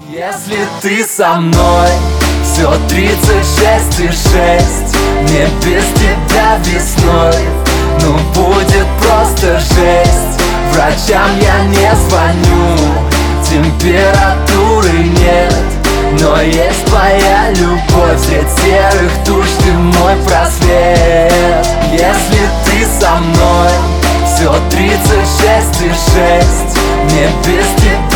Если ты со мной, все 36,6. Мне без тебя весной, ну будет просто жесть. Врачам я не звоню, температуры нет, но есть твоя любовь. Средь серых туч ты мой просвет. Если ты со мной, все 36,6. Мне без тебя